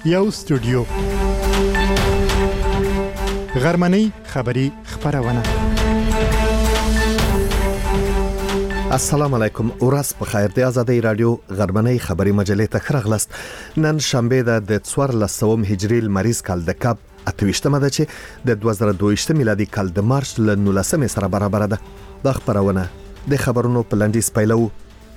یو استودیو غرمنۍ خبری خبرونه. السلام علیکم. ورځ په خیر. د آزادۍ رادیو غرمنۍ خبری مجلې ته خرغلست. نن شنبه د 1400 هجری لمریز کال د کاب 28مه ده چې د 2022 میلادي کال د مارچ ل 19 سره برابر ده. د خبرونه د خبرونو په لنډیز پیلو.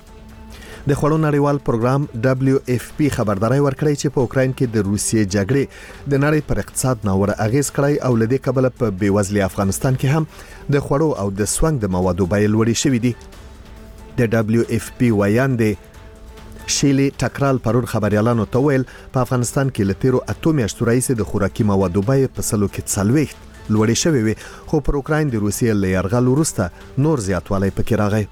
د خوړو نړیوال پروګرام WFP خبرداري ورکړی چې په اوکراین کې د روسیې جګړې د نړۍ پر اقتصاد ناوړه اغیز کړی او لدې کبله په بیوزلي افغانستان کې هم د خوړو او د سونګ د موادو بیې لوړې شوې دي. د WFP ویاندې شیلی ټکرال پرون خبريالانو ته ویل په افغانستان کې لتیرو اته میاشتو راځي د خوراکي موادو بیې په سلو کې 40 لوړې شوې وي، خو پر اوکراین د روسیې له یرغل وروسته نور زیاتوالی پکې راغی.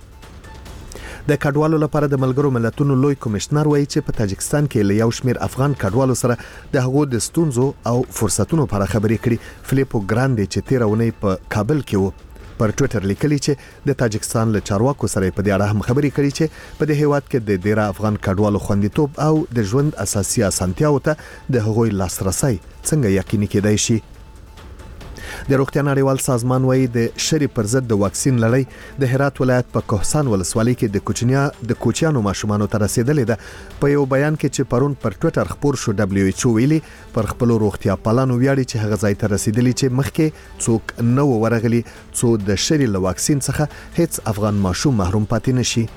د کډوالو لپاره د ملګرو ملتونو لوی کمشنر وایي چې په تاجکستان کې له یو شمیر افغان کډوالو سره د هغو د ستونزو او فرصتونو په اړه خبرې کړي. فلیپو ګراندي چې تیرونی په کابل کې و پر ټوئیټر لیکلی چې د تاجکستان له چارواکو سره په دې اړه هم خبرې کړي چې په دې هیواد کې د ډیر افغان کډوالو خوندیتوب او د ژوند اساسي اسانتیاو ته د هغوی لاسرسي څنګه یقیني کېدای شي. د روغتیا نړیوال سازمان وایي د شری پر ضد د واکسین لړۍ د هرات ولایت په کوهسان ولسوالۍ کې د کوچیانو ماشومانو ته رسیدلې ده. په یو بیان کې چې پرون پر ټوئیټر خبر شو WHO ویلي پر خپل روغتیا پالانو ویاړي چې هغه ځای ته رسیدلی چې مخکې څوک نو ورغلي څو د شری له واکسین څخه هیڅ افغان ماشوم محروم پاتې نشي.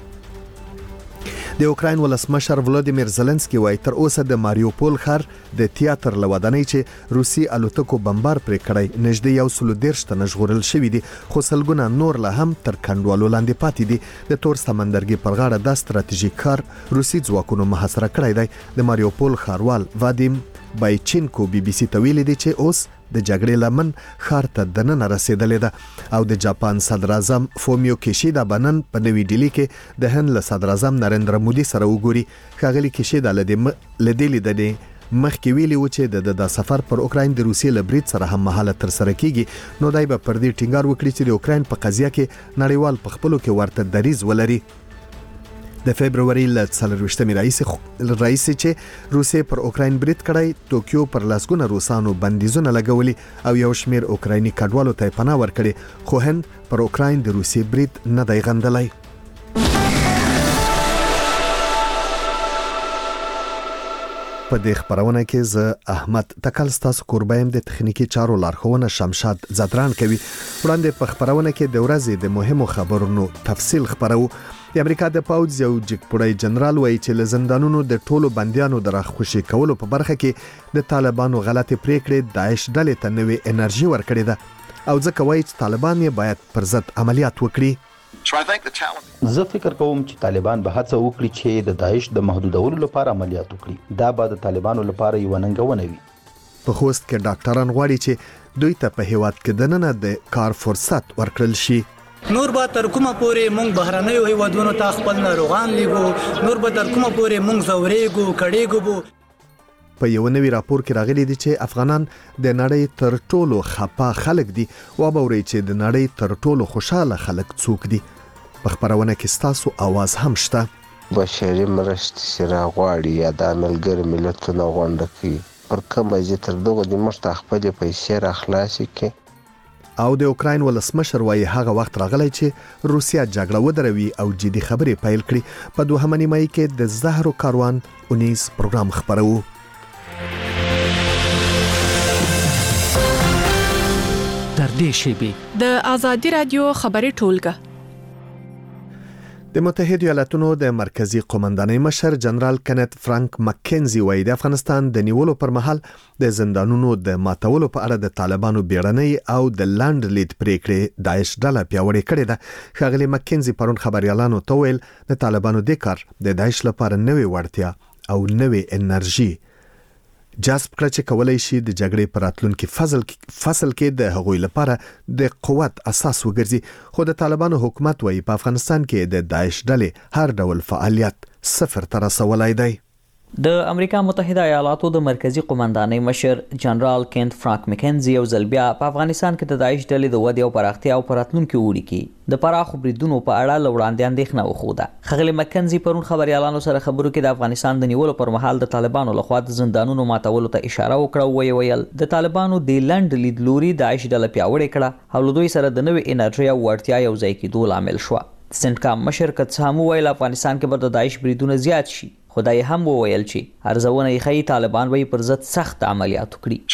د اوکراین ولسمشر ولادیمیر زيلنسکي وایي تر اوسه د ماریوپول ښار د تیاتر لودانۍ چې روسي الوتکو بمبار پرې کړی نږدې 113 تنه ژغورل شوی دي، خو سلګونه نور له هم تر کنډوالو لاندې پاتې دي. د تور سمندرګي پر غاړه د ستراتیژیک کار روسي ځواکونو محاصره کړی دی. د ماریوپول ښاروال وادیم بایچینکو BBC ته ویلي دی چې اوس د جګړې لمن ښار ته دننه رسیدلې ده او د جاپان صدر اعظم فومیو کیشیدا بنن په نوې ډیلی کې د هند له صدر اعظم نریندر مودي سره وګوري. ښاغلي کیشیدا لدې مخکې ویلي و چې د سفر پر اوکراین د روسیې له برید سره هم مهاله تر سره کیږي، نو دای به پر دې ټینګار وکړي چې د اوکراین په قضیه کې نړیوال په خپلو کې ورته دریځ ولري. د فبرवरी ل 24مې رئیس چې روسیې پر اوکراین برید کړی، ټوکیو پر لاسګونه روسانو بندیزونه لګولي او یو شمیر اوکرایني کډوالو ته پناه ورکړي، خو هند پر اوکراین د روسیې برید نه دی غندلی. په دې خبرونه کې زه احمد تکل ستاسو کوربایم د تخنیکی چارو لارښوونه شمشاد زدران کوي. وړاندې په خبرونه کې د ورځې د مهمو خبرونو تفصیل خبرو. د امریکا د پوځ یو جګپوړی جنرال وایي چې له زندانونو د ټولو بنديانو د راخوشي کولو په برخه کې د طالبانو غلطي پریکړې داعش ډلې ته نوې انرژي ورکړې ده او ځکه وایي چې طالبان یې باید پر ضد عملیات وکړي. زه فکر کوم چې طالبان به هڅه وکړي چې د داعش د محدودولو لپاره عملیات وکړي. دا به د طالبانو لپاره یو ننګونه وي. په خوست کې ډاکټران غواړي چې دوی ته په هیواد کې دننه د کار فرصت ورکړل شي. نور به تر کومه پورې مونږ بهرنیو هیوادونو ته خپل ناروغان لیږو، نور به تر کومه پورې مونږ زورېږو کړېږو. په یو نوی راپور کې راغلي دي چې افغانان د نړۍ تر ټولو خپه خلک دي او باوري چې د نړۍ تر ټولو خوشاله خلک څوک دي. په خبرونه کې ستاسو आवाज هم شته. بشري مرستې سره غواړي یا د ملګرو ملتونو غونډه کوي پر کومه چې تر دغه د مشته خپل پیسې را خلاصي کې. او د اوکراین ولسمشر وایي هغه وخت راغلی چې روسیا جګړه ودروي او جدي خبرې پیل کړي. په دوهمه نیمه کې د زهرو کاروان 19 پروګرام خبرو. تر دې شیبې د آزادۍ رادیو خبري ټولګه. د متحده ایالاتونو د مرکزی قومندانۍ مشر جنرال کنت فرانک مکنزي وایي د افغانستان د نیولو پر مهال د زندانونو د ماتولو په اړه د طالبانو بیړنۍ او د لاند لید پریکړې داعش ډله پیاوړې کړې ده. ښاغلي مکنزي پرون خبريالانو ته ویل د طالبانو د کار د داعش لپاره نوې وړتیا او نوې انرژي جذب کړ چې کولای شي د جګړې پر راتلونکي فصل کې د هغوی لپاره د قوت اساس وګرځي. خو د طالبانو حکومت وایي په افغانستان کې د داعش ډلې هر ډول فعالیت صفر ته رسولای دی. د امریکا متحده ایالاتو د مرکزی قومندانۍ مشر جنرال کینت فرانک مکنزي او زلبیا په افغانستان کې د داعش ډلې د ودې او پراختیا او پراتلونکو وړي کې د پراخو بریدونو په اړه لوړاندې اندېښنه وښوده. خغلی مکنزي پرون خبريالانو سره خبرو کې د افغانستان د نیولو پر مهال د طالبانو لخوا د زندانونو ماتولو ته اشاره وکړه او ویل د طالبانو د لند لیدلوري داعش ډله پیاوړې کړه او له دوی سره د نوې انرژي او وړتیا یو ځای کېدو لامل شو. سنټکام مشر کڅ هم ویل افغانستان کې به د داعش بریدونه زیات شي. خدای هم وویل چې ارزونه یې خی طالبان به پر ضد سخت عملیات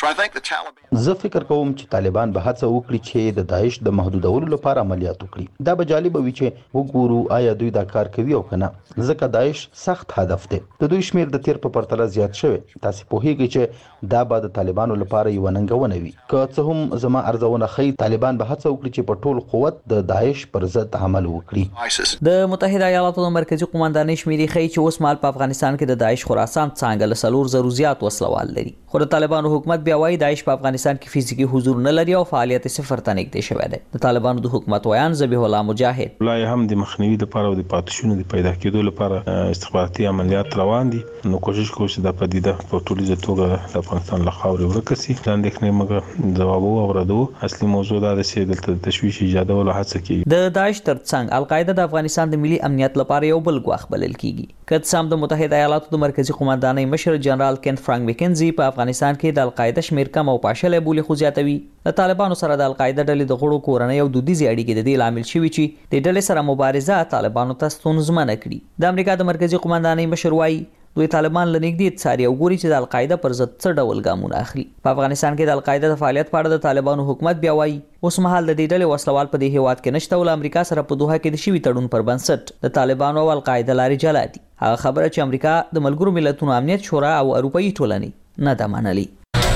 وکړي. زه فکر کوم چې طالبان به هڅه وکړي چې د داعش د محدودولو لپاره عملیات وکړي. دا به جالب وي چې وګورو آیا دوی دا کار کوي او کنه، ځکه داعش سخت هدف دی. د دوی شمیر د تیر په پرتله زیات شوی. تاسو په هیګي چې دا به د طالبانو لپاره یو ننګونه وي. که څه هم زما ارزونه خی طالبان به هڅه وکړي چې په ټول قوت د داعش پر ضد عمل وکړي. د متحده ایالاتو د مرکزی قومندانۍ شمیرې خی چې اوس مال په افغانستان کې د داعش خراسان څنګه له 400 زیات وسلوال لري. خو د طالبانو حکومت بیا وایي داعش په افغانستان کې فزیکی حضور نه لري او فعالیت صفر ته نږدې شوی دی. د طالبانو د حکومت ویان ذبیح الله مجاهد لا هم د مخنیوي لپاره او د پاتشونو د پیدا کېدو لپاره استخباراتي عملیات روان دي. نو کوشش کوو چې د پدیده په ټولیزه توګه د افغانستان له خاورې ورکسي. دا اندېښنې موږ ځواب اوردو. اصلي موضوع دا ده چې دلته تشویش ایجادولو هڅه کوي. د داعش ترڅنګ القاعده د افغانستان د ملي امنیت لپاره یو بل ګواښ بلل کیږي. کڅ هم د متحده ایالاتو د مرکزی قومندانۍ مشر جنرال کینت فرانک مکنزي په افغانستان کې د القاعده شمیر کم او پاشلې بولی خو زیاتوي. د طالبانو سره د القاعده ډلې د غړو کورنۍ او دودیزي اړیکې د دې لامل شوي چې د ډلې سره مبارزه طالبانو ته ستونزمنه کړي. د امریکا د مرکزی قومندانۍ مشر وایي دوی طالبان لنګدي څاري او ګوري چې د القاعده پر ضد څه ډول ګامونه اخلي. په افغانستان کې د القاعده د فعالیت په اړه د طالبانو حکومت بیا وایي اوس مهال د دې ډلې وسلوال په دې هیواد کې نشته او امریکا سره په دوحه کې د شوي تړون پر بنسټ د طالبانو او القاعده لارې جلا دي. هغه خبره چې امریکا د ملګرو ملتونو امنیت شورا او اروپאי ټولنې نه ده منلې.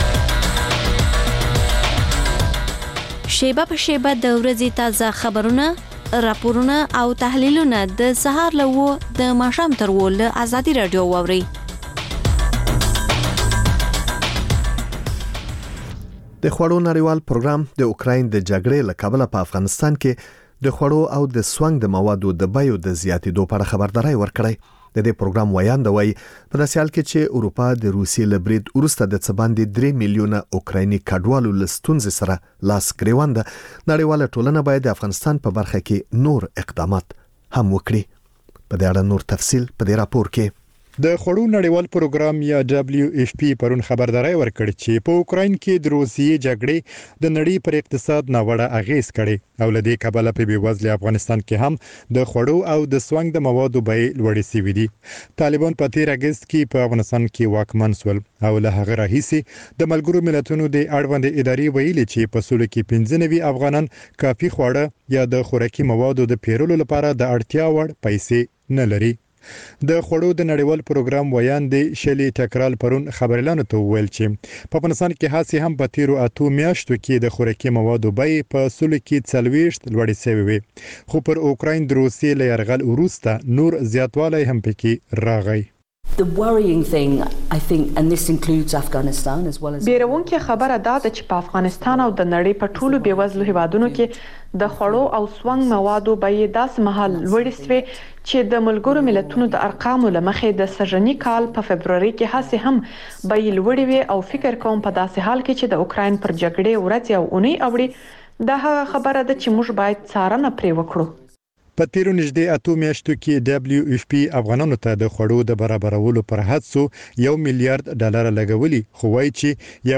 شیبه په شیبه د ورځې تازه خبرونه، راپورونه او تحلیلونه د سهار له د ماښام تر له آزادي رادیو واوري. د خوړو نړیوال پروګرام د اوکراین د جګړې له کبله په افغانستان کې د خوړو او د سونګ د موادو د بیو د زیاتېدو په اړه خبرداري ورکړی. د دې پروګرام ویاند وایي په داسې حال کې چې اروپا د روسیې له برید وروسته د څه باندې 3 میلیونه اوکرایني کډوالو له ستونزې سره لاس ګریوان ده، نړیواله ټولنه باید د افغانستان په برخه کې نور اقدامات هم وکړي. په دې اړه نور تفصیل په دې راپور کې. د خوړو نړیوال پروګرام یا WFP پرون خبرداري ورکړ چې په اوکراین کې د روسیې جګړې د نړۍ پر اقتصاد ناوړه اغیز کړي او لدې کبله په بیوزل افغانستان کې هم د خوړو او د سونګ د موادو بیې لوړې شوې دي. طالبان په تیر اگست کې په افغانستان کې واکمن شول او له هغه راهیسې د ملګرو ملتونو د اړوند ادارې ویلي چې په سولو کې 95 افغانان کافي خواړه یا د خوراکي موادو د پیرلو لپاره د اړتیا وړ پیسې نه لري. د خوړو د نړیوال پروګرام ویاند شلی ټکرال پرون خبريالانو ته ویل چې په افغانستان کې هڅې هم په تیرو 8 میاشتو کې د خوراکي موادو بیې په سلو کې 40 لوړې شوې وي، خو پر اوکراین د روسیې له یرغل وروسته نور زیاتوالی هم پکې راغی. The worrying thing, I think, and this includes Afghanistan as well as... بیرونکې خبره دا ده چې په افغانستان او د نړۍ په ټولو بیوزلو هیوادونو کې د خوړو او سونګ موادو بیې داسې مهال لوړې شوې چې د ملګرو ملتونو د ارقامو له مخې د سږني کال په فبروري کې هڅې هم بیې لوړې وې او فکر کوم په داسې حال کې چې د اوکراین پر جګړې ورځې او اونۍ اوړي دا هغه خبره ده چې موږ باید څارنه پرې وکړو. په تیرو نږدې 8 میاشتو کې WFP افغانانو ته د خوړو د برابرولو پر هڅو $1 میلیارډ لګولي، خو وایي چې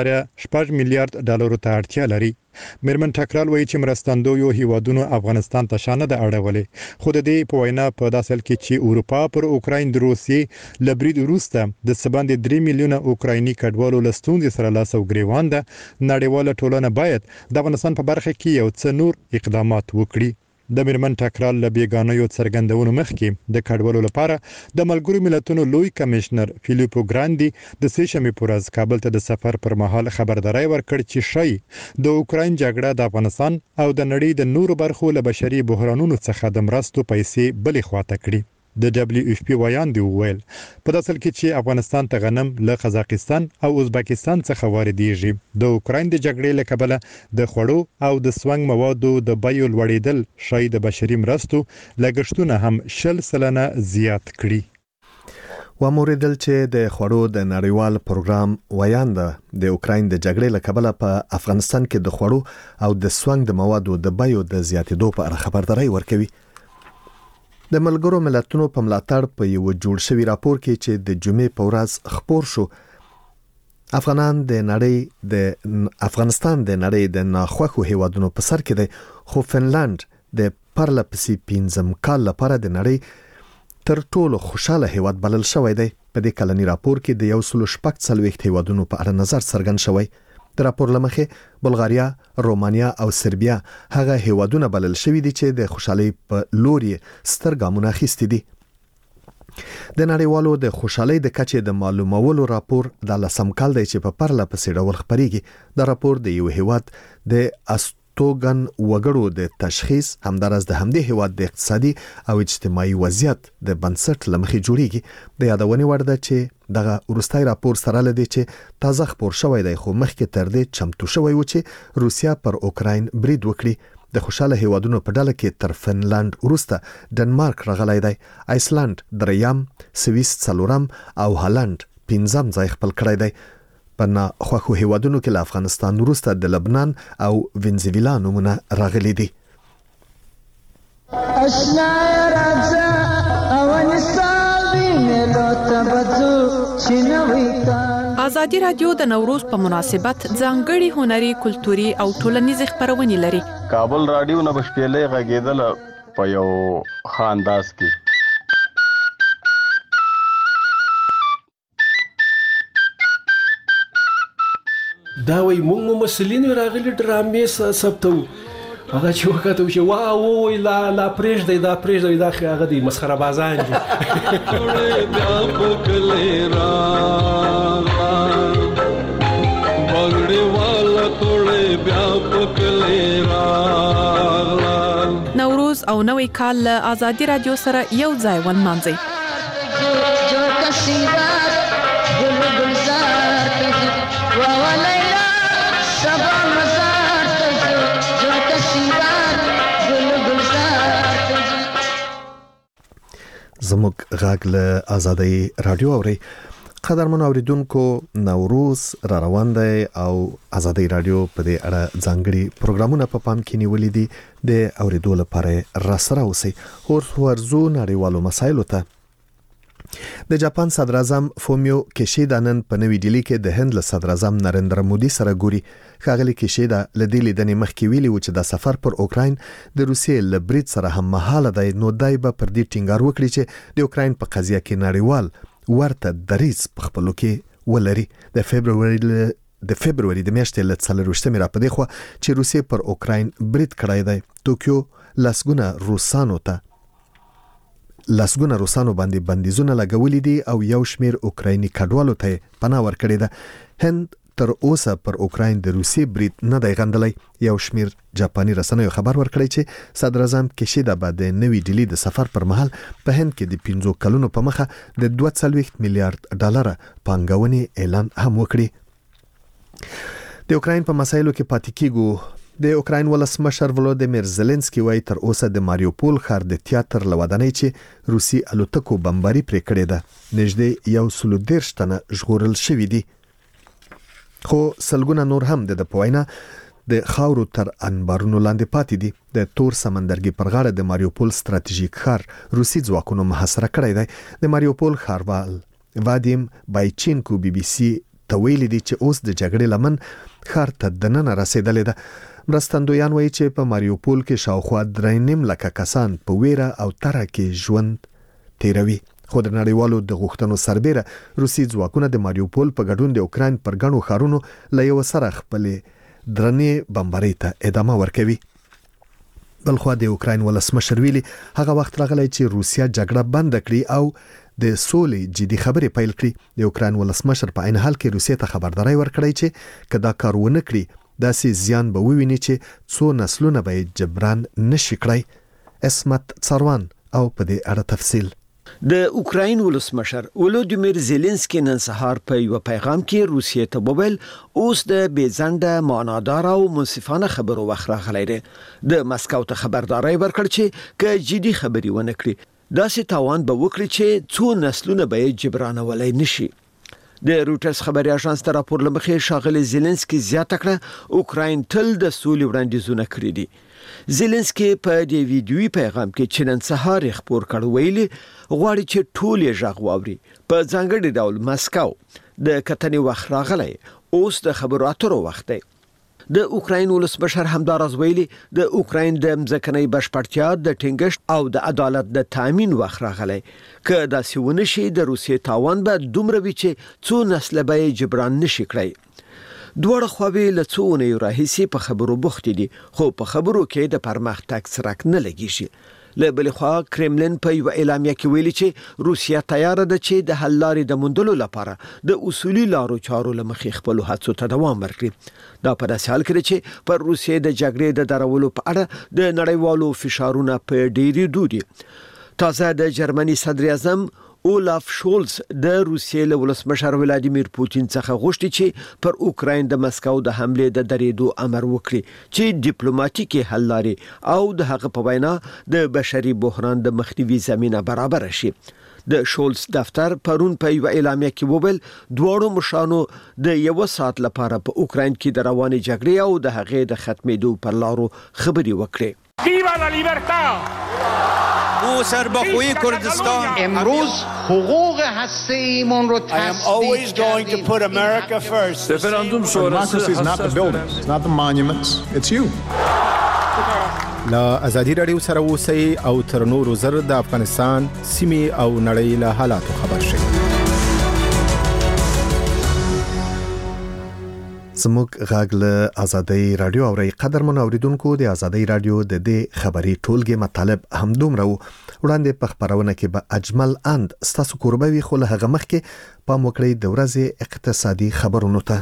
1.8 میلیارډ ډالرو ته اړتیا لري. میرمن ټکرال وایي چې مرستندویو هیوادونو افغانستان ته شانه د اړولې، خو د دې په وینا په داسې حال کې چې اروپا پر اوکراین د روسیې له برید وروسته د څه باندې 3 میلیونه اوکرایني کډوالو له ستونزې سره لاس او ګریوان ده، نړیواله ټولنه باید د افغانستان په برخه کې یو څه نور اقدامات وکړي. د میرمن ټکرال له بیګانیو څرګندونو مخکې د کډوالو لپاره د ملګرو ملتونو لوی کمشنر فیلیپو ګراندي د سېشمې پر ورځ کابل ته د سفر پر مهال خبرداري ورکړ چې شي د اوکراین جګړه د افغانستان او د نړۍ د نورو برخو له بشري بحرانونو څخه د مرستو پیسې بلې خواته کړي. د WFP ویاند ویل په داسې حال کې چې افغانستان ته غنم له قزاقستان او ازبکستان څخه واردېږي، د اوکراین د جګړې له کبله د خوړو او د سونګ موادو د بیو لوړېدل شاید د بشري مرستو لګښتونه هم 10% زیات کړي. وموریدل چې د خوړو د نړیوال پروګرام ویانده د اوکراین د جګړې له کبله په افغانستان کې د خوړو او د سونګ د موادو د بیو د زیاتېدو په اړه خبرداري ورکوي. د ملګرو ملتونو په ملاتړ په یو جوړ شوی راپور کې چې د جمعې په ورځ خپور شو، افغانستان د نړۍ د ناخوښو هیوادونو په سر کې دی، خو فنلند د پرله پسې 15 کال لپاره د نړۍ تر ټولو خوشاله هیواد بلل شوی دی. په دې کلنی راپور کې د 140 هیوادونو په اړه نظر څرګند شوی. د راپور لمخې بلغاریا، رومانیا او سربیا هغه هیوادونه بلل شوی دي چې د خوشحالي په لور ستر ګامونه اخیستي دي. د نړیوالو د خوشحالي د کچې د معلومولو راپور د لسم کال دی چې په پرله پسې ډول خپریږي. د راپور د یو هیواد د توګن وګړو د تشخیص همدارس د همدې هیواد د اقتصادي او اجتماعي وضعیت د بنسټ لمخې جوړیږي. د یادونې وړ ده چې دغه وروستي راپور سره لدی چې تازه خپور شوی دی، خو مخکې تر دې چمتو شوی و چې روسیا پر اوکراین برید وکړي. د خوشاله هیوادونو په ډله کې تر فنلند وروسته ډنمارک راغلی دی، آیسلند دریم، سویس څلورم او هالند 15م ځای خپل کړی دی. په ناخوښو هیوادونو کې له افغانستان وروسته د لبنان او وینزویلا نومونه راغلي دي. ازادي رادیو د نوروز په مناسبت ځانګړي هنري، کلتوري او ټولنیز خبرونه لري. کابل رادیو نه بشپېلې غږیدل په یو خانداس کې. دا وای مونږ مسلین راغلي ډرامې ثبتو، هغه چې وکړو چې وای لا پرېږدي دا هغه دی مسخره بازان دي. بیا پکلې را بغړې والا توړې بیا پکلې را. نوروز او نوې کال له ازادي رادیو سره یو ځای ونمانځي. زموږ غږ له ازادي رادیو اوري. قدرمن اوریدونکو، نوروز را روان دی او ازادي رادیو په دې اړه ځانګړي پروګرامونه په پام کې نیولې دي. د اوریدو لپاره را سره اوسئ. ورځو نړیوالو مسایلو ته. د جاپان صدر اعظم فومیو کیشیدا نن په نوې ډیلی کې د هند له صدر اعظم نریندرا مودي سره ګوري. ښاغلي کیشیدا له دې لیدنې مخکې ویلي و چې د سفر پر اوکراین د روسیې له برید سره هم مهاله دی، نو دای به پر دې ټینګار وکړي چې د اوکراین په قضیه کې نړیوال ورته دریځ په خپلو کې ولري. د فبروري د میاشتې له 24 را پدې خو چې روسیې پر اوکراین برید کړی دی، ټوکیو لسګونه روسانو باندې بندیزونه لګولې دي او یو شمیر اوکرایني کډوالو ته پناه ورکړې ده. هند تر اوسه پر اوکراین د روسي برید نه دی غندلی. یو شمیر جاپاني رسنیو خبر ورکړی چې صدر اعظم کیشیدا به د نوې ډیلی د سفر پر مهال په هند کې د 15 کلونو په مخه د 240 میلیارډ ډالر پانګونې اعلان هم وکړي. د اوکراین په مسایلو کې پاتې کیږو. د اوکراین ولسمشر ولودیمیر زيلنسکي وايي تر اوسه د ماریوپول ښار د تیاتر لودنۍ چې روسي الوتکو بمباري پرې کړې ده، نږدې 130 تنه ژغورل شوي دي، خو سلګونه نور هم د پوینا د خاورو تر انبارونو لاندې پاتې دي. د تور سمندرګي پر غاړه د ماریوپول ستراتیژیک ښار روسي ځواکونو محاصره کړی دی. د ماریوپول ښاروال وادیم بایچینکو بي بي سي ته ویلي دي چې اوس د جګړې لمن ښار ته دننه رسیدلې ده. مرستندویان وایي چې په ماریوپول کې شاوخوا 3.5 لکه کسان په ویره او تره کې ژوند تیروي. خو د نړیوالو د غوښتنو سربېره روسي ځواکونه د ماریوپول په ګډون د اوکراین پر ګڼو ښارونو له یو سره خپلې درنې بمبارۍ ته ادامه ورکوي. بلخوا د اوکراین ولسمشر ویلي هغه وخت راغلی چې روسیا جګړه بند کړي او د سولې جدي خبرې پیل کړي. د اوکراین ولسمشر په عین حال کې روسیې ته خبرداري ورکړی چې کدا کار ونه کړي داسې زیان به وویني چې څو نسلونه به جبران نشي کړی. اسمت څاروان او په دې اړه تفصیل. د اوکراین ولسمشر ولودیمیر زيلنسکي نن سهار په یو پیغام کې روسیې ته وویل اوس د بیزنده معنادار او منصفانه خبرو وخت راغلی دی. د مسکو ته خبرداري ورکړ چې که جدي خبري ونه کړي داسې تاوان به وکړي چې څو نسلونه به یې جبرانولی نشي. د روټرز خبري اژانس ته راپور لمخې ښاغلي زيلنسکي زیاته کړه اوکراین تل د سولې وړاندیزونه کړی دي. زيلنسکي په دې ویډیوي پیغام کې چې نن سهار خبر کړ ویلي غواړي چې ټول یې غږ واوري. په ځانګړي ډول مسکو د کتنې وخت راغلی، اوس د خبرو اترو وخت دی. د اوکراین ولسمشر همداراز ویلي د اوکراین د مځکنۍ بشپړتیا د ټینګښت او د عدالت د تامین وخت راغلی. که داسې ونه شي د روسیې تاوان به دومره وي چې څو نسله به یې جبران نشي کړی. دواړه خواوې له څو اونیو راهیسې په خبرو بوختې دي، خو په خبرو کې د پرمختګ څرک نه لګیږي. له بلې خوا کرملین په یو اعلامیه کې ویلي چې روسیه تیار ده چې د حل لارې د موندلو لپاره د اصولي لارو چارو له مخې خپل هڅو ته دوام ورکړي. دا په داسې حال کې چې پر روسیې د جګړې د درولو په اړه د نړیوالو فشارونه په ډېرېدو دي. تازه د جرمني صدر اعظم اولاف شولز د روسیې له ولسمشر ولادیمیر پوتین څخه غوښتي چې پر اوکراین د مسکو د حمله د درېدو امر وکړي چې ډیپلوماټیکي حل لارې او د هغه په وینا د بشري بحران د مخنیوي زمينه برابر شي. د شولز دفتر پرون په یو اعلامیه کې وویل دواړو مشرانو د یو ساعت لپاره په اوکراین کې د روانې جګړې او د هغې د ختمېدو پر لارو خبرې وکړې. Viva la libertad! او سربخوی کردستان امروز حقوق هسته‌ایمون رو always going to put America first. Referendum sonrası is not the buildings, it's not the monuments, it's you. لا ازادي رادیو سره اوسئ او تر نورو زر د افغانستان سیمې او نړۍ له حالاتو خبر شئ. زموږ غږ له ازادي رادیو او ری قدرمن اوریدونکو د ازادي رادیو د دې خبري ټولګي مطالب هم دومره وړاندې په خبرونه کې به اجمل اند ستاسو قربوي خو له هغه مخکې په موکړی د ورځې اقتصادي خبرونو ته.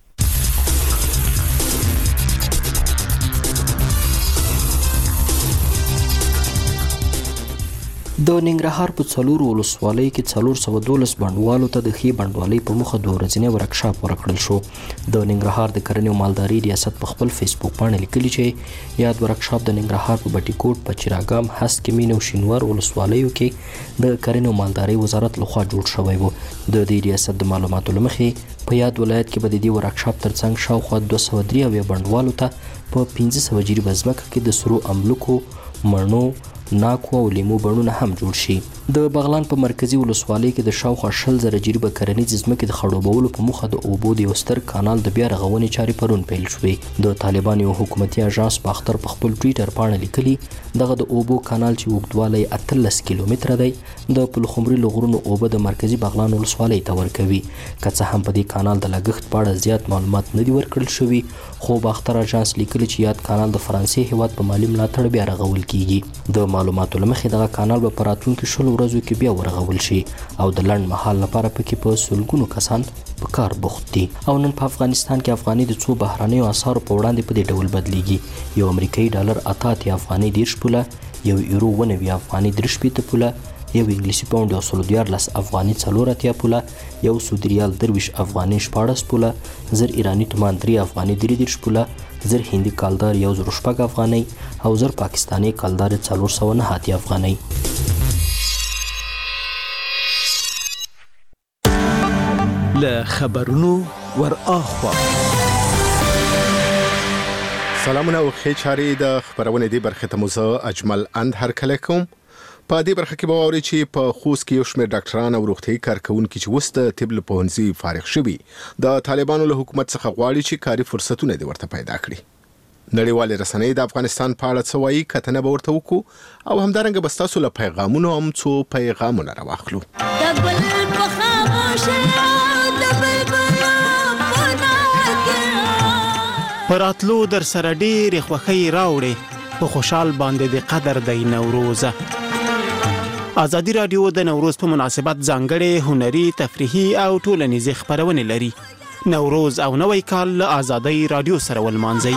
د ننګرهار په څلور ولسوالۍ کې 412 بڼوالو ته د ښې بڼوالۍ په موخه د ورځنی ورکشاپ ورکړل شو. د ننګرهار د کرنې او مالدارۍ ریاست په خپل فیسبوک باندې لیکلي چې یاد ورکشاپ د ننګرهار په بټي کوټ، په چراګام، هسک، مین او شینوار ولسوالیو کې د کرنې او مالدارۍ وزارت لخوا جوړ شوی و. د دې ریاست د معلوماتو لمخې په یاد ولایت کې به د دې ورکشاپ ترڅنګ شاوخوا 203 بڼوالو ته په 1500 جریبه ځمکه کې د سرو املوکو، مڼو، ناکو او لیمو بڼونه هم جوړ شي. د بغلان په مرکزی ولسوالۍ کې د شاوخوا 100,000 جریبه کرنیزې ځمکې د خړوبولو په موخه د اوبو د یو ستر کانال د بیا رغونې چارې پرون پیل شوې. د طالبان یو حکومتي اژانس باختر په خپل ټویټر باندې لیکلي دغه د اوبو کانال چې اوږدوالی 18 کیلومتره دی د پلخمري لغرونو اوبه د مرکزی بغلان ولسوالۍ ته ورکوي. که څه هم په دې کانال د لګښت په اړه زیات معلومات نه دي ورکړل شوي، خو باختر اژانس لیکلي چې یاد کانال د فرانسې هیواد په مالی ملاتړ بیا رغول کیږي. د معلوماتو لمخې دغه کانال به په راتلونکو 10 ورځو کې بیا ورغول شي او د لنډ مهال لپاره پکې په سلګونو کسان په کار بوخت دي. او نن په افغانستان کې افغاني د څو بهرانیو اسعارو په وړاندې په دې ډول بدلیږي. یو امریکایي ډالر 88 افغاني 10 پوله، یو یورو 90 افغاني 30 پوله، یو انګلیسي پاوند 114 افغاني 4 پوله، یو سعودي ریال 23 افغاني 14 پوله، زر ایرانی تومان 3 افغاني 33 پوله، زر هندي کالدار 1.6 افغاني او زر پاکستاني کالدار 409 افغاني. له خبرونو ور اخوا سلامونه او ښه چارې د خبرونه دی برخه ته موزه اجمل اند هر کله کوم. په دې برخه کې به ووري چې په خوست کې یو شمېر ډاکټران او روغتي کارکونکو چې وسته طب له پوهنځي فارغ شوي د طالبانو له حکومت څخه غواړي چې کاري فرصتونه دې ورته پیدا کړي. نړیوال رسنۍ د افغانستان په اړه څه وایي کتنه به ورته وکړو او همدارنګه به تاسو له پیغامونو هم څو پیغامونه راواخلو. پراتلو در سره ډېرې خوښۍ راوړې په خوشحال باندې د قدر دی نوروز. ازادي رادیو د نوروز په مناسبت ځانګړې هنري، تفریحي او ټولنیزې خبرونه لري. نوروز او نوی کال له ازادي رادیو سره ولمانځئ.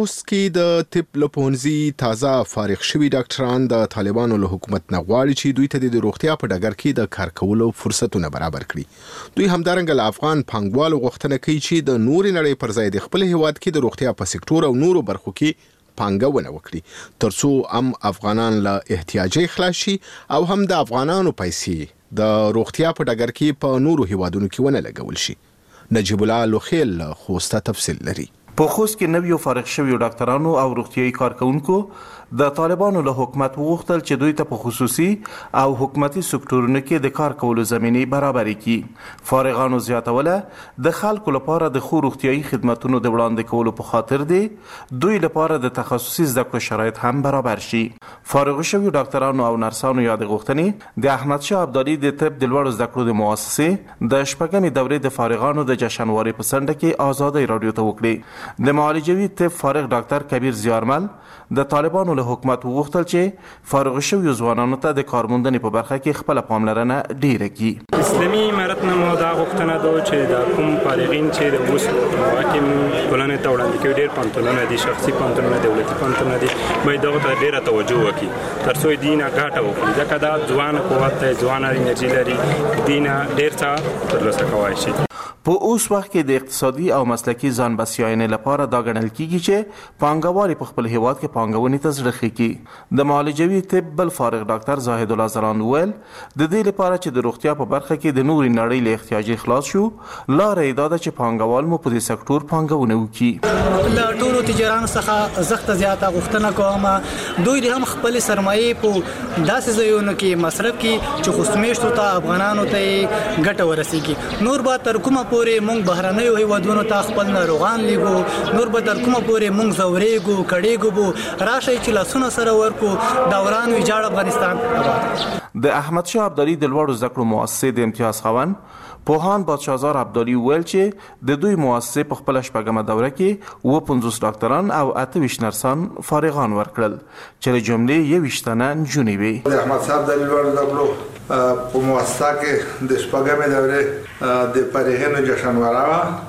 خوست کې د طب له پوهنځي تازه فارغ شوي ډاکټران د طالبانو له حکومت نه غواړي چې دوی ته د روغتیا په ډګر کې د کار کولو فرصتونه برابر کړي. دوی همدارنګه له افغان پانګوالو غوښتنه کوي چې د نوري نړۍ پر ځای د خپل هیواد کې د روغتیا په سکتور او نورو برخو کې پانګونه وکړي ترڅو هم افغانان له احتیاجي خلاص شي او هم د افغانانو پیسې د روغتیا په ډګر کې په نورو هیوادونو کې ونه لګول شي. نجیب الله لوخیل خوسته تفصیل لري. په خوست کې نویو فارغ شویو ډاکټرانو او روغتیايي کارکونکو د طالبانو له حکومت وغوښتل چې دوی ته په خصوصي او حکومتي سکتورونو کې د کار کولو زمینه برابرې کړي. فارغانو زیاتوله د خلکو لپاره د خو روغتیايي خدماتونو د وړاندې کولو په خاطر دی دوی لپاره د تخصصي زده کړو شرایط هم برابر شي. فارغ شویو ډاکټرانو او نرسانو یاد غوښتنې د احمد شاه ابدالي د طب د لوړو زده کړو د مؤسسې د شپږمې دورې د فارغانو د جشنواري په څنډه کې آزادۍ رادیو ته وکړي. د معالجوي طب فارغ ډاکټر کبیر زیارمل د طالبانو له حکومت وغوښتل چې فارغ شویو ځوانانو ته د کارموندنې په برخه کې خپل پاملرنه ډیره کړي. اسلامي امارت نه مو دا غوښتنه ده چې د کوم فارغین چې د اوس حاکم ټولنې ته وړاندې کوي ډیر پانتونونه دي شخصي پانتونونه دولتي پانتونونه دي باید دغه ته ډیره توجه وکړي ترڅو دې نه ګټه وکړي ځکه دا ځوان قوت دی ځوان انرژي لري دې نه ډیر څه ترلاسه کولی شي. په اوس وخت کې د اقتصادي او مسلکي ځان بسیاینې لپاره دا ګڼل کیږي چې پانګوال په خپل هیواد کې پانګونې ته زړه کړي. د معالجوي طب بل فارغ ډاکټر زاهد الله زران ویل د دې لپاره چې د روغتیا په برخه کې د نوري نړۍ له احتیاجي خلاص شو لاره یې دا ده چې پانګوال مو په دې سکتور پانګونه وکړي. له ټولو تجارانو څخه زخت زیاته غوښتنه کوم دوی هم خپل سرمایه په داسې ځایونو کې مصرف کړي چې خوشمېشتو ته افغانانو ته ګټه ورسیږي. نور به تر کومه پورې مونږ بهرنیو هیوادونو ته خپل ناروغان لیږو نور به تر کومه پورې مونږ زورېږو کړېږو بو راشي چې لاسونه سره ورکو دوران ویجاړ افغانستان. د احمد شاه ابدالي د لوړو زده کړو مؤسسې د امتیاز خاوند پوهان بادشاهزار ابدالي ویل چې د دوی مؤسسې په خپل شپږمه دوره کې 50 ډاکټران او 28 نرسان فارغان ورکړل چې له جملې 21 تنه نجونې وي. د احمد شاه ابدالي لوړو زده کړو په مؤسسه کې د شپږمې دورې د فارغینو جشنواره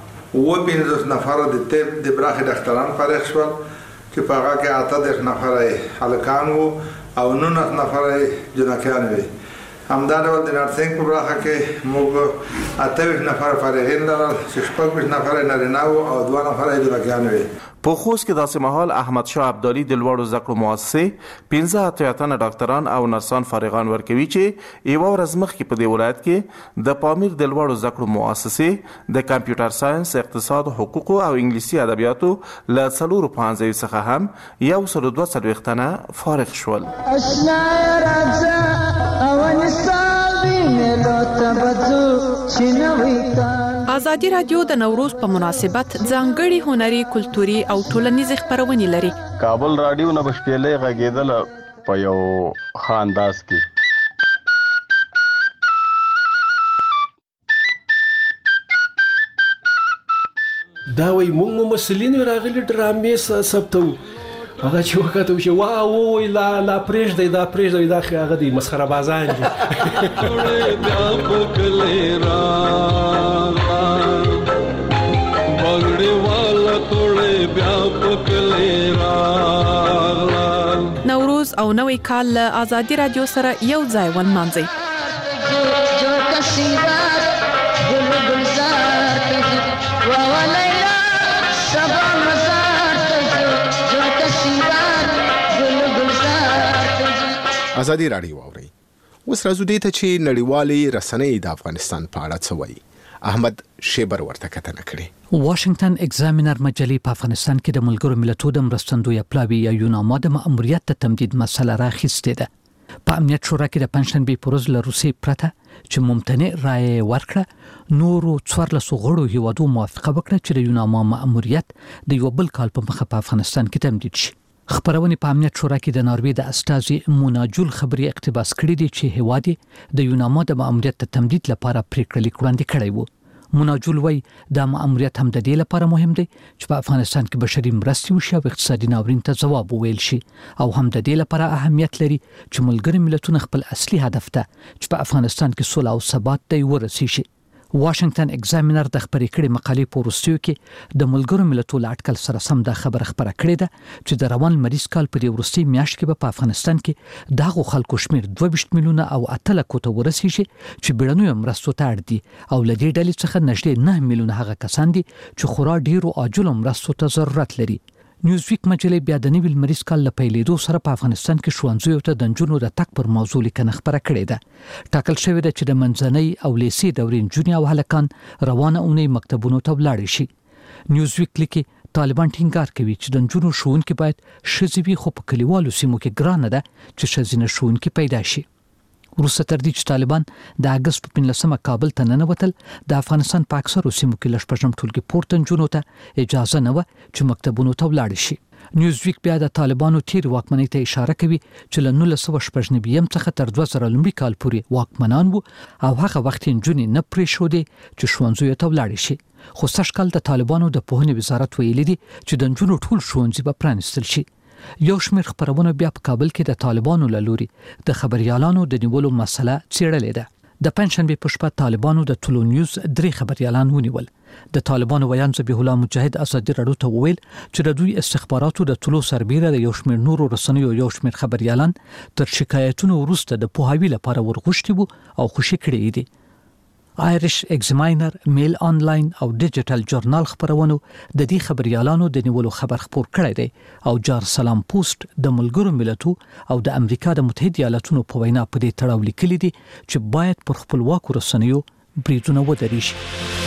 و 50 نفر د طب د برخې ډاکټران فارغ شول چې په هغه کې 8 نفر هلکان وو او 9 نفر جنکیان وي. همدا ډول د نرسنګ په برخه کې موږ 28 نفر فارغین لرل چې 26 نفر نارینه وو او 2 نفر جنکیان وي. په خوست کې داسې مهال احمد شاه ابدالي د لوړو زده کړو مؤسسې 15 تنه ډاکټران او نرسان فارغان ورکوي چې یو ورځ مخکې په دې ولایت کې د پامیر د لوړو زده کړو مؤسسې د کمپیوټر ساينس اقتصاد حقوق او انګلیسي ادبیاتو له 450 څخه هم 142 تنه فارغ شول. ازادي رادیو د نوروز په مناسبت ځانګړي هنري کلتوري او ټولنیزې خبرونه لري. کابل رادیو نه بشپېلې غږیدل په یو خانداس کې دا وای مونږ مسلین راغلي ډرامې ثبتو هغه چې وکړو چې واو لا پرېږدي دا هغه دی مسخره بازان دي. بیا پکلې را بغړې والا توړې بیا پکلې را. نوروز او نوې کال له ازادي رادیو سره یو ځای ونمانځي. ازادي رادیو اوري. اوس راځو دې ته چې نړیوالې رسنۍ د افغانستان په اړه څه وایي. احمد شیبر ورته کتنه کړې. واشنگټن ایگزامینر مجلې په افغانستان کې د ملګرو ملتونو د مرستندوی پلاوی یا یوناما د مأموریت ته تمدید مسله راخیستې ده. په امنیت شورا کې د پنځشنبه په ورځ له روسي پرته چې ممتنع رائے ورکړه نورو 14 غړو هیوادو موافقه وکړه چې د یوناما مأموریت د یو بل کال په مخه په افغانستان کې تمدید شي. خبرونه په امنیت شورا کې د ناروې د استازي موناجول خبري اقتباس کړی دی چې هوادي د یوناما د مأموریت ته تمدید لپاره پریکړه لیک وړاندې کړی وو. موناجول وای د مأموریت هم د دې لپاره مهم دی چې په افغانستان کې بشري مرستې وشي او اقتصادي ناورین ته ځواب وویل شي او هم د دې لپاره اهمیت لري چې ملګري ملتونه خپل اصلي هدف ته چې په افغانستان کې صلح او ثبات ته ورسیږي. واشنگټن ایگزامینر د خبرې کړې مقالې په وروستیو کې د ملګرو ملتونو اټکل سره سم د خبره خبره کړې ده چې د روان مریض کال په وروستي میاشت کې په افغانستان کې دغه خلکو شمیر 22 میلیونه او 8 لک ته ورسیږي چې بیړنیو مرستو ته اړ دي او لدې ډلې څخه نږدې 9 میلیونه هغه کسان دي چې خورا ډیرو عاجل مرستو ته ضرورت لري. نیوزویک مجلې بیا د نوي مریض کال له پیلېدو سره په افغانستان کې ښوونځیو ته د نجونو د تګ پر موضوع لیکنه خبره کړې ده. ټاکل شوې ده چې د منځنۍ او لیسې دورې نجونې او هلکان روانه اونۍ مکتبونو ته ولاړ شي. نیوزویک لیکي طالبان ټینګار کوي چې د نجونو ښوونکي باید ښځې وي، خو په کلیوالو سیمو کې ګرانه ده چې ښځینه ښوونکي پیدا شي. وروسته تر دې چې طالبان د اگست په 15مه کابل ته ننوتل، د افغانستان په اکثرو سیمو کې لږ ټولګي پورته نجونو ته اجازه نه و چې مکتبونو ته ولاړ شي. نیوزویک بیا د طالبانو تیر واکمنۍ ته اشاره کوي چې له 1999 څخه تر 2000 لومړي کال پورې واکمنان وو او هغه وخت نجونې نه پرېښودې چې ښوونځیو ته ولاړ شي. خو سږ کال د طالبانو د پوهنې وزارت ویلي دي چې د نجونو ټول ښوونځي به پرانیستل شي. یو شمېر خبرونه بیا په کابل کې د طالبانو له لوري د خبريالانو د نیولو مسله څېړلې ده. د پنځشنبه په شپه طالبانو د ټولو نیوز 3 خبريالان ونیول. د طالبانو ویان ذبیح الله مجاهد ازادي راډیو ته وویل چې د دوی استخباراتو د ټولو سربېره د یو شمېر نورو رسنیو یو شمېر خبريالان تر شکایتونو وروسته د پوهاوی لپاره ورغښتي وو او خوشي کړي دي. آیرش ایگزامینر، میل آنلاین او ډیجیټل جورنال خبرونو د دې خبريالانو د نیولو خبر خپور کړی دی او جار سلام پوسټ د ملګرو ملتونو او د امریکا د متحده ایالاتونو په وینا په دې تړاو لیکلي دي چې باید پر خپلواکو رسنیو بریدونه ودرېږي.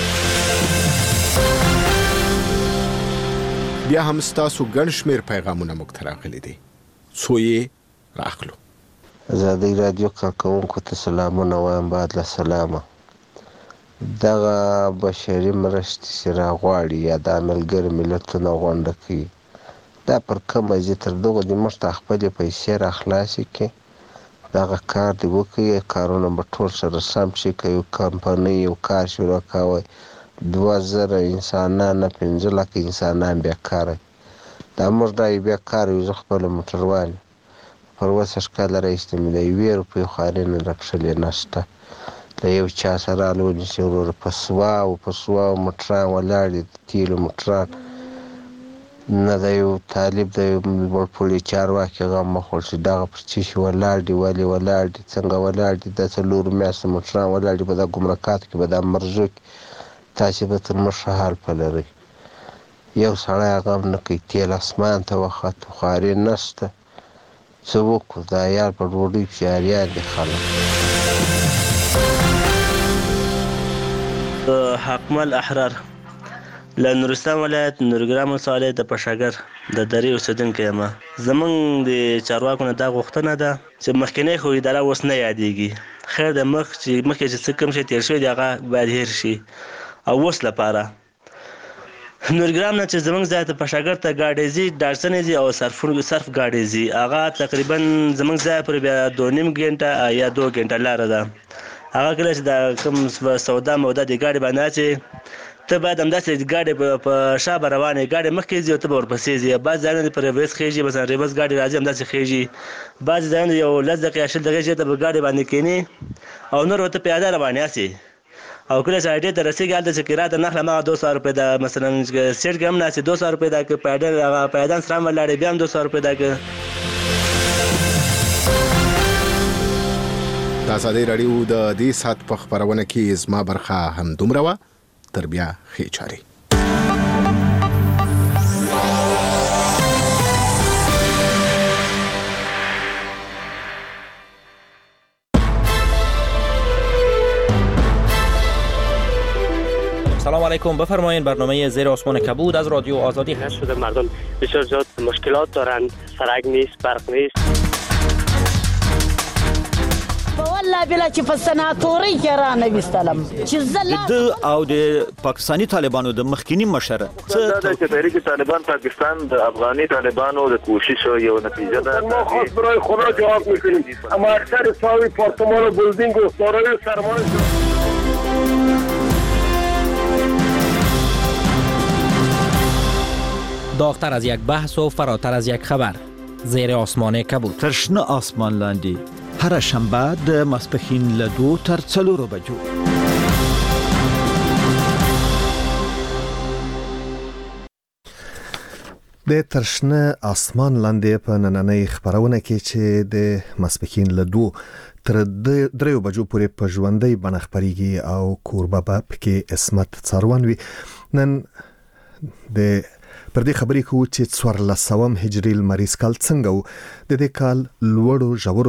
بیا هم ستاسو ګڼ شمېر پیغامونه موږ ته راغلي دي، څو یې راخلو. ازادي راډیو کارکونکو ته سلامونه وایم. بعد له سلامه دغه بشري مرستې چې راغواړي یا د ملګرو ملتونو غونډه کوي، دا پر کومه ځای تر دغه د موږ ته خپلې پیسې راخلاصې کړي، دغه کار دې وکړي، کارونه به ټول سره سم شي. که یو کمپنۍ یو کار شروع کوي 2000 انسانان 15 لک انسانان بیکاره، دا موږ دا بیکاره یو. زه خپله موټروان پر 20 کاله راهیسې مې د 1 روپۍ خواري نه راکښلې نشته. له یو چا سره الونیسي ورور په سوا موټران ولاړ دي، د تیلو موټران نه د یو طالب د یو لوړپوړي چارواکي غم مخول شي دغه پر څه شي ولاړ دي، ولې ولاړ دي، څنګه ولاړ دي، د څلورو میاشتو موټران ولاړ دي په دا ګمرکاتو کې، په دا مرزو کې. تاسې به تر موږ ښه حال په لرئ. یو سړی غم نه کوي، تیل اسمان ته وخت، خواري نشته، څه وکړو؟ د عیال په ډوډۍ پسې عریان دي خلک. حکمل احرار له نورستان ولایت نورګرام ولسوالۍ د پشاګر د درې اوسېدونکی یم. زمونږ د چارواکو نه دا غوښتنه ده چې مخکینۍ خو اداره اوس نه یادېږي، خیر د مخکې چې څه کوم شی تېر شوی دی هغه باید هېر شي. او اوس لپاره نورګرام نه چې زمونږ ځای ته پشاګر ته ګاډۍ ځي، ډاډسنې ځي او صرف ګاډۍ ځي، هغه تقریبا زمونږ ځای پورې بیا 2.5 غنټه یا 2 غنټه لاره ده. هغه کله چې د کوم سودا موده د ګاډي باندې اچي، ته باید همداسې ګاډي په شا به روانې، ګاډي مخکې ځي او ته به ورپسې ځي. بعض ځایونه په ریورس خېږي، مثلا ریورس ګاډي راځي همداسې خېږي. بعض ځایونه یو 10 دقیقې یا 20 دقیقې ته به ګاډي باندې کېني او نور ورته پیاده روانې هسې. او کله چې اډې ته رسېږي هلته چې کرایه ته نخله هماغه 200 روپۍ ده، مثلا سیټ کې هم ناستې 200 روپۍ ده، که پیادان سره هم ولاړې بیا هم 200 روپۍ ده. که د ازادي راډیو د دې سات په خبرونه کې زما برخه هم دومره وه. تر بیا ښې چارې. سلام علیکم، بفرمایید. برنامه زیر آسمان کبود از رادیو آزادی هست. شده مردم بسیار زیاد مشکلات دارند، سرک نیست، برق نیست. والله بلا چې په سناتوري کې را نوستلم چې د او د پاکستانی طالبانو د مخکینی مشر څه د تحریک طالبان پاکستان د افغاني طالبانو د کوشش یو نتیجه ده. ما خاص برای خدا جواب میکنیم، اما اکثر ساوی پارتمان و بلدینگ و سارای سرمان داغتر از یک بحث و فراتر از یک خبر. زیر آسمان کبود. ترشنه آسمان لاندی هر شنبه د ماسپښین له 2 تر 4 بجو. د ترشنه اسمان لاندې په نننۍ خبرونه کې چې د مسپکین له 2 تر 3 بجو پورې په ژوندۍ بڼه خبريږي او کوربه پکې اسمت څاروان وي. نن د پر دې خبرې کوو چې 1400 هجري المریض کال څنګه و د دې کال لوړو ژورو